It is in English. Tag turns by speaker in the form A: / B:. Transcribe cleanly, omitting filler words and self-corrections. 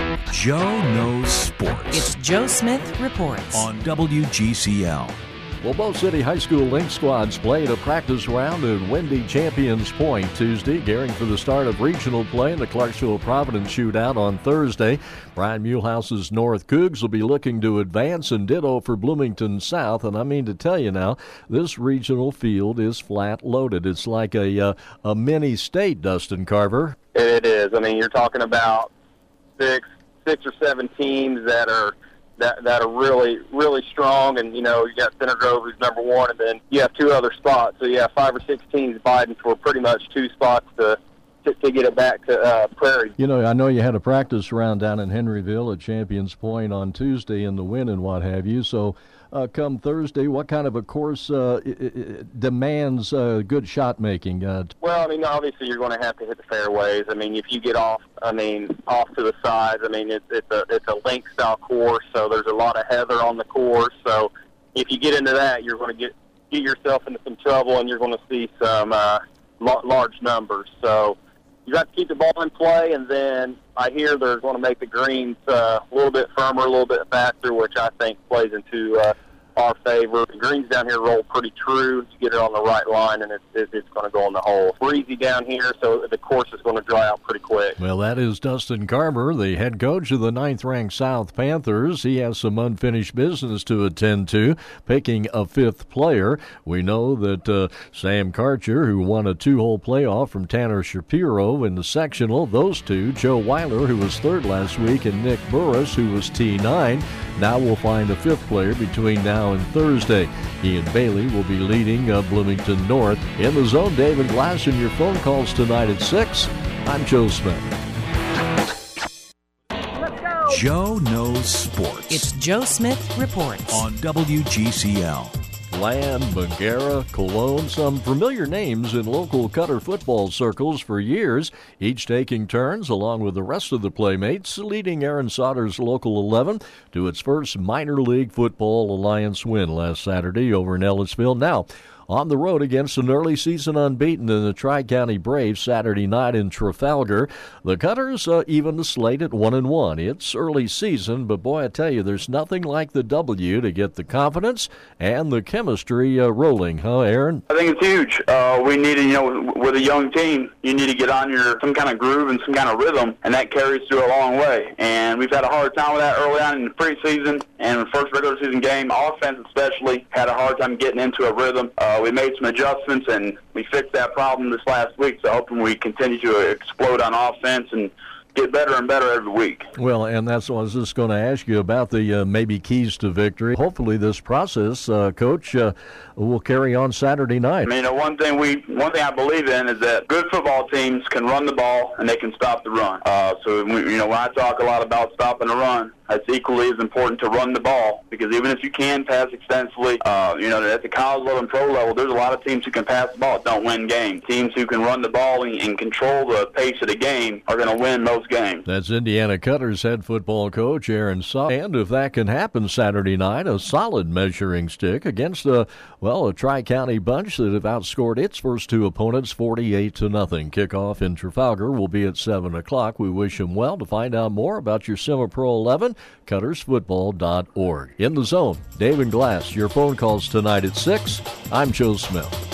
A: Joe knows sports.
B: It's Joe Smith Reports
A: on WGCL.
C: Well, both City High School Lynx squads played a practice round at Wendy Champions Point Tuesday, gearing for the start of regional play in the Clarksville-Providence shootout on Thursday. Brian Mulehouse's North Cougs will be looking to advance, and ditto for Bloomington South. And I mean to tell you now, this regional field is flat loaded. It's like a mini state, Dustin Carver.
D: It is. I mean, you're talking about six or seven teams that are really strong, and you got Center Grove who's number one, and then you have two other spots. So you have 5 or 6 teams fighting for pretty much 2 spots to get it back to Prairie.
C: I know you had a practice round down in Henryville at Champions Point on Tuesday in the wind and what have you. So come Thursday, what kind of a course demands good shot making?
D: Well, I mean, obviously you're going to have to hit the fairways. I mean, if you get off to the sides, I mean, it's a link style course, so there's a lot of heather on the course. So if you get into that, you're going to get yourself into some trouble, and you're going to see some large numbers. So you got to keep the ball in play, and then I hear they're going to make the greens a little bit firmer, a little bit faster, which I think plays into our favor. The greens down here roll pretty true. You get it on the right line, and it's going to go in the hole. Breezy down here, so the course is going to dry out pretty quick.
C: Well, that is Dustin Carver, the head coach of the 9th-ranked South Panthers. He has some unfinished business to attend to, picking a 5th player. We know that Sam Karcher, who won a 2-hole playoff from Tanner Shapiro in the sectional, those two, Joe Weiler, who was 3rd last week, and Nick Burris, who was T9, now we'll find a 5th player between now and Thursday. Ian Bailey will be leading Bloomington North. In the zone, David Glass, and your phone calls tonight at 6. I'm Joe Smith.
B: Let's go.
A: Joe knows sports.
B: It's Joe Smith Reports
A: on WGCL.
C: Land, Banguera, Cologne, some familiar names in local Cutter football circles for years, each taking turns along with the rest of the playmates, leading Aaron Sauter's Local 11 to its first Minor League Football Alliance win last Saturday over in Ellisville. Now, on the road against an early season unbeaten in the Tri-County Braves Saturday night in Trafalgar. The Cutters even the slate at 1-1. It's early season, but boy, I tell you, there's nothing like the W to get the confidence and the chemistry rolling, huh, Aaron?
E: I think it's huge. We need to, with a young team, you need to get on some kind of groove and some kind of rhythm, and that carries through a long way. And we've had a hard time with that early on in the preseason and the first regular season game. Offense especially had a hard time getting into a rhythm. We made some adjustments, and we fixed that problem this last week, so hoping we continue to explode on offense and get better and better every week.
C: Well, and that's what I was just going to ask you about, the maybe keys to victory. Hopefully this process, Coach, will carry on Saturday night.
E: I mean, one thing I believe in is that good football teams can run the ball and they can stop the run. So when I talk a lot about stopping the run, it's equally as important to run the ball, because even if you can pass extensively, at the college level and pro level, there's a lot of teams who can pass the ball that don't win games. Teams who can run the ball and control the pace of the game are going to win most games.
C: That's Indiana Cutters head football coach Aaron Sauter. And if that can happen Saturday night, a solid measuring stick against a Tri-County bunch that have outscored its first 2 opponents 48-0. Kickoff in Trafalgar will be at 7 o'clock. We wish them well. To find out more about your Semi-Pro 11, cuttersfootball.org. In the zone, David Glass. Your phone calls tonight at 6. I'm Joe Smith.